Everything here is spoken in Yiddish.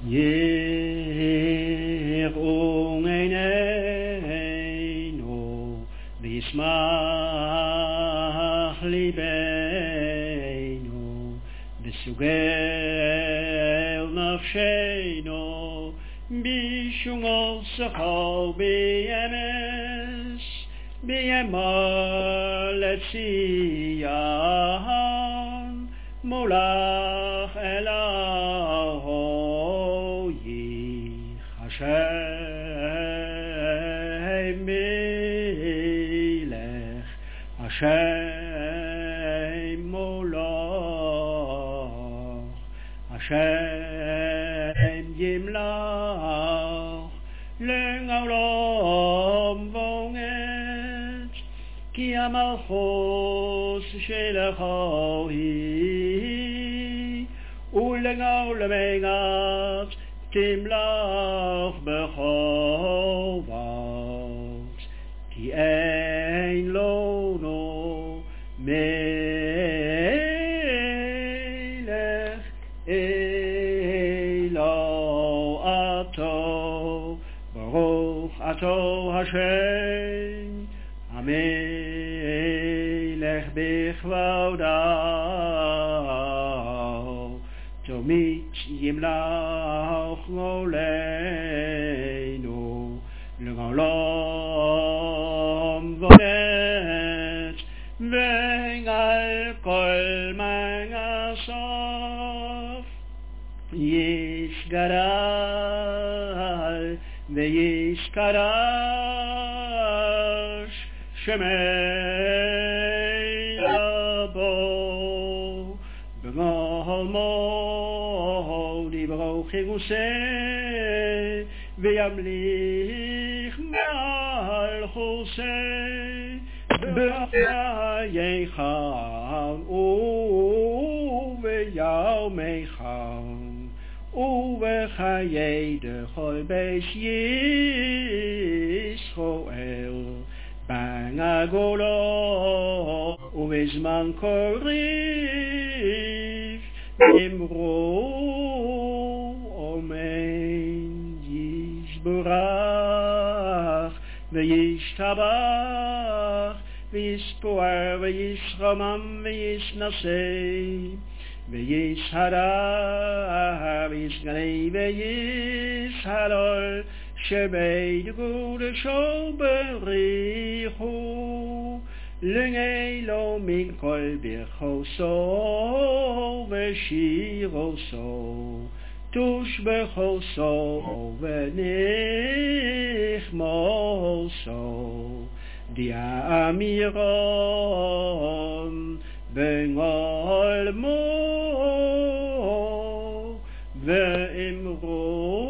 ירעוננו וישמח ליבנו וסוגל נפשנו בשומעו שכר בימס בימה לציון מולך אלוהי השם מלך השם מולך השם ימלך לעולם ועד כי המלכות שלך היא ולעולם ועד תמלך בכל עת כי אין לנו מלך אלא אתה ברוך אתה השם המלך בכבודו תמיד ימלך עלינו לעולם ועד ועל כל מעשיו ישגדל וישקדש שמי אבו בכל מות יברוך יגוסה וימליך מלכוסה בחייך וביומך ובחיי דכל בית ישראל בגולה ובזמן קריב אמרו אמן ישברך וישתבח ויספואר וישרמם וישנשא וישהרה וישגני וישהלול שבית קודשו בריחו לעילו מן כל ברכוסו ושירוסו תושבחוסו ונחמוסו דיאמירון בנעלמו ואמרו